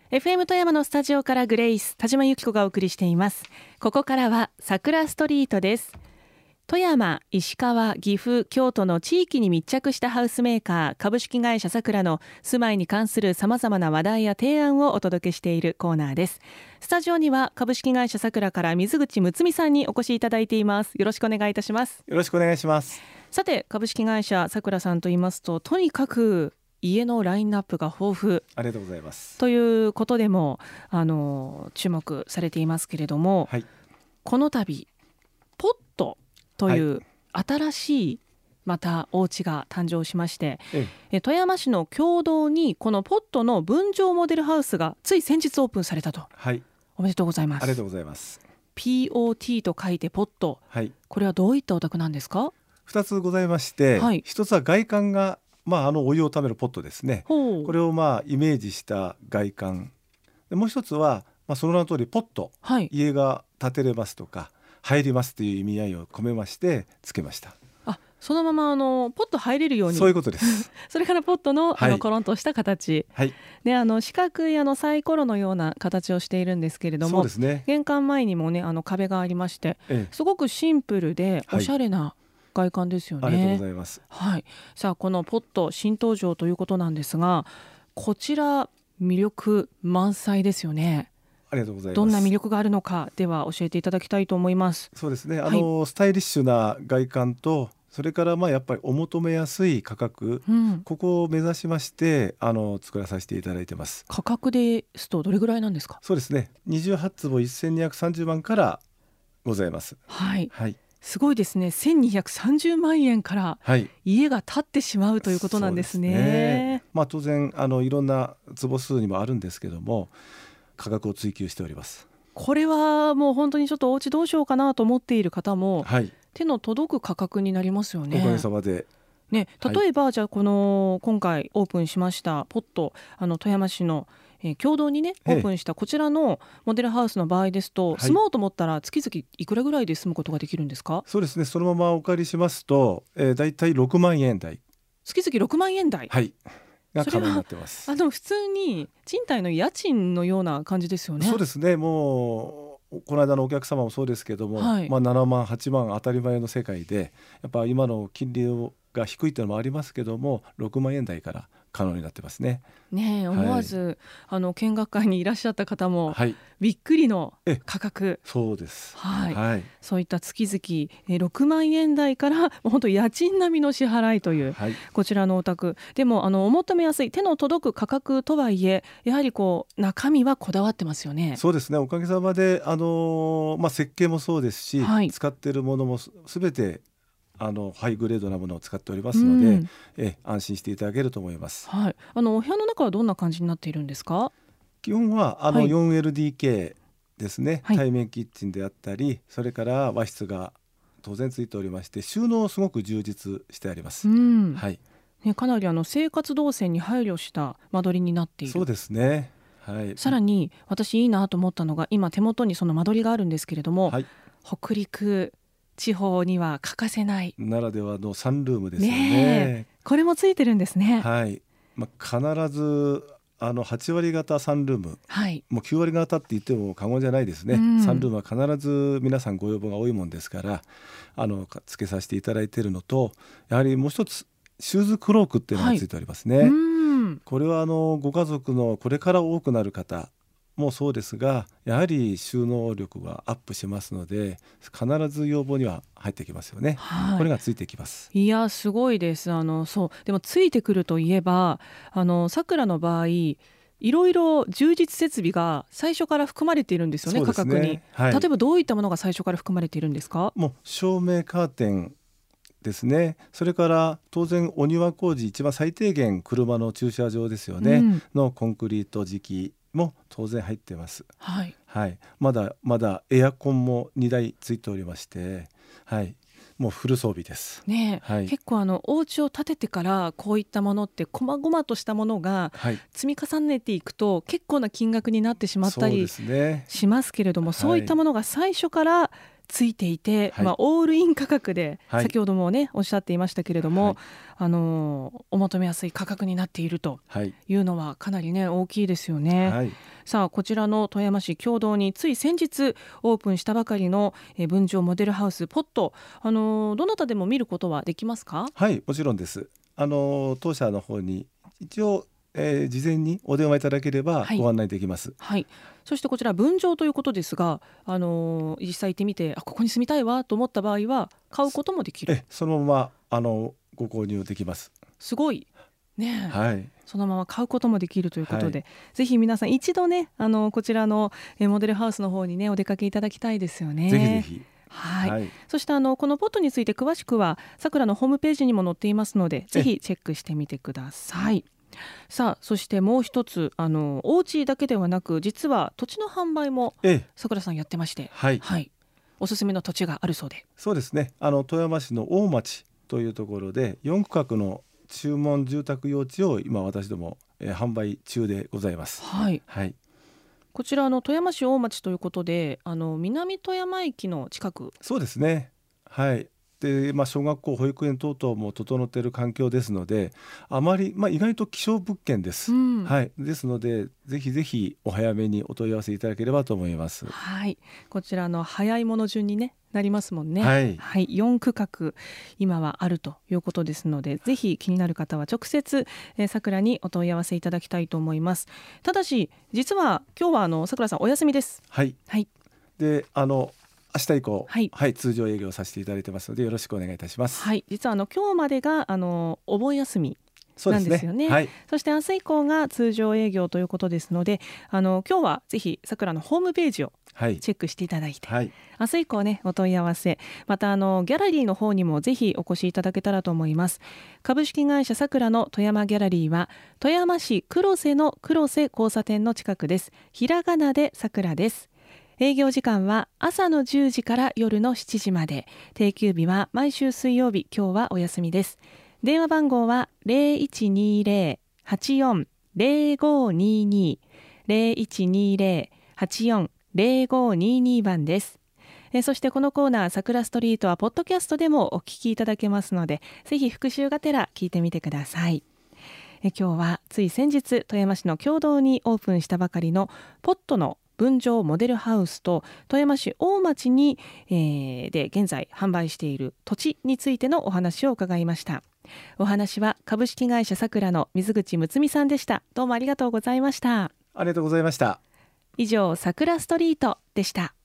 FM 富山のスタジオからグレイス田島由紀子がお送りしています。ここからは桜ストリートです。富山、石川、岐阜、京都の地域に密着したハウスメーカー株式会社さくらの住まいに関するさまざまな話題や提案をお届けしているコーナーです。スタジオには株式会社さくらから水口睦美さんにお越しいただいています。よろしくお願いいたします。 よろしくお願いします。 さて、株式会社さくらさんと言いますと、とにかく家のラインナップが豊富、 ありがとうございます。 ということでも注目されていますけれども、 はい、 この度ポットという新しいまたお家が誕生しまして、富山市の共同にこのポットの分譲モデルハウスがつい先日オープンされたと、 はい、 おめでとうございます。 ありがとうございます。 POT と書いてポット、 はい、 これはどういったお宅なんですか 2つございまして、 はい、 1つは外観が、お湯をためるポットですね。これをイメージした外観で、もう1つは、その名の通りポット、はい、家が建てれますとか入りますという意味合いを込めましてつけました。 そのままポット入れるように、 そういうことですそれからポットの、コロンとした形、はい、で四角いサイコロのような形をしているんですけれども、 そうですね、 玄関前にもね壁がありまして、すごくシンプルでおしゃれな外観ですよね。 ありがとうございます。 はい、さあこのポット新登場ということなんですが、こちら魅力満載ですよね。 ありがとうございます。 どんな魅力があるのか、では教えていただきたいと思います。 そうですね、スタイリッシュな外観と、それからやっぱりお求めやすい価格、ここを目指しまして作らさせていただいてます。 価格ですとどれぐらいなんですか？ そうですね、28坪1230万からございます。 はい、 はい、 すごいですね。1230万円から家が建ってしまうということなんですね。 そうですね、当然いろんな坪数にもあるんですけども、価格を追求しております。 これはもう本当にちょっとお家どうしようかなと思っている方も、はい、手の届く価格になりますよね。 おかげさまで、 ね、例えば、じゃあ今回オープンしましたポット、富山市の共同にねオープンしたこちらのモデルハウスの場合ですと、住もうと思ったら月々いくらぐらいで住むことができるんですか？ そうですね、そのままお借りしますと、だいたい6万円台、 月々6万円台、 はい、が可能になってます。 普通に賃貸の家賃のような感じですよね。 そうですね、もうこの間のお客様もそうですけども、はい、7万8万当たり前の世界で、やっぱ今の金利が低いというのもありますけども、6万円台から可能になってますね。 思わず、見学会にいらっしゃった方も、びっくりの価格。 そうです、 はいはい、そういった月々6万円台から本当家賃並みの支払いという、こちらのお宅でもお求めやすい手の届く価格とはいえ、やはり中身はこだわってますよね。 そうですね、おかげさまで、設計もそうですし、使っているものもすべてハイグレードなものを使っておりますので、安心していただけると思います。 はい、お部屋の中はどんな感じになっているんですか？ 基本は4LDK ですね、対面キッチンであったり、それから和室が当然ついておりまして、収納すごく充実してあります。はい、 かなり生活動線に配慮した間取りになっている。 そうですね、はい、 さらに私いいなと思ったのが、今手元にその間取りがあるんですけれども、北陸地方には欠かせないならではのサンルームですよね。 これもついてるんですね。 はい、必ず8割型サンルーム、もう9割型って言っても過言じゃないですね。サンルームは必ず皆さんご要望が多いもんですから、つけさせていただいているのと、やはりもう一つシューズクロークっていうのがついておりますね。これはご家族のこれから多くなる方もそうですが、やはり収納力がアップしますので、必ず要望には入ってきますよね。これがついてきます。 いやすごいです。そうでもついてくるといえば、さくらの場合いろいろ充実設備が最初から含まれているんですよね、価格に。例えばどういったものが最初から含まれているんですか？ もう照明カーテンですね。それから当然お庭工事、一番最低限車の駐車場ですよね、のコンクリート磁気も当然入っています。まだエアコンも2台ついておりまして、もうフル装備ですね。結構お家を建ててからこういったものって細々としたものが積み重ねていくと結構な金額になってしまったりしますけれども、そういったものが最初からついていて、 はい、 オールイン価格で、 はい、 先ほどもねおっしゃっていましたけれども、はい、お求めやすい価格になっているというのはかなりね大きいですよね。はい、さあこちらの富山市経堂につい先日オープンしたばかりの分譲モデルハウスポット、どなたでも見ることはできますか？ はい、もちろんです。当社の方に一応事前にお電話いただければご案内できます。 はい、そしてこちら分譲ということですが、実際行ってみてここに住みたいわと思った場合は買うこともできる。 そのままご購入できます。 すごいね、 はい、 そのまま買うこともできるということで、はい、ぜひ皆さん一度ねこちらのモデルハウスの方にねお出かけいただきたいですよね。 ぜひぜひ。 はいはい、そしてこのポットについて詳しくはさくらのホームページにも載っていますので、ぜひチェックしてみてください。さあそしてもう一つお家だけではなく実は土地の販売もさくらさんやってまして、 はいはい、おすすめの土地があるそうで。 そうですね、富山市の大町というところで4区画の注文住宅用地を今私ども、販売中でございます。 はい、 はい、 こちら富山市大町ということで南富山駅の近く。 そうですね、はい。で小学校保育園等々も整っている環境ですのであまり、意外と希少物件です、はい、ですのでぜひぜひお早めにお問い合わせいただければと思います。 はい、こちらの早いもの順に、ね、なりますもんね。 はいはい、4区画今はあるということですのでぜひ気になる方は直接さくらにお問い合わせいただきたいと思います。ただし実は今日はさくらさんお休みです。 はい、 はい、 で明日以降、 はいはい、通常営業させていただいてますのでよろしくお願いいたします。 はい、実は今日までがお盆休みなんですよね。 はい、 そして明日以降が通常営業ということですので今日はぜひさくらのホームページをチェックしていただいて、はい、明日以降ねお問い合わせまたギャラリーの方にもぜひお越しいただけたらと思います。株式会社さくらの富山ギャラリーは富山市黒瀬の黒瀬交差点の近くです。ひらがなでさくらです。営業時間は朝の10時から夜の7時まで、定休日は毎週水曜日、今日はお休みです。電話番号は 0120-84-0522 0120-84-0522 番です。そしてこのコーナーさくらストリートはポッドキャストでもお聞きいただけますのでぜひ復習がてら聞いてみてください。今日はつい先日富山市の経堂にオープンしたばかりのポットの分譲モデルハウスと富山市大町に、で現在販売している土地についてのお話を伺いました。お話は株式会社さくらの水口睦美さんでした。どうもありがとうございました。 ありがとうございました。 以上さくらストリートでした。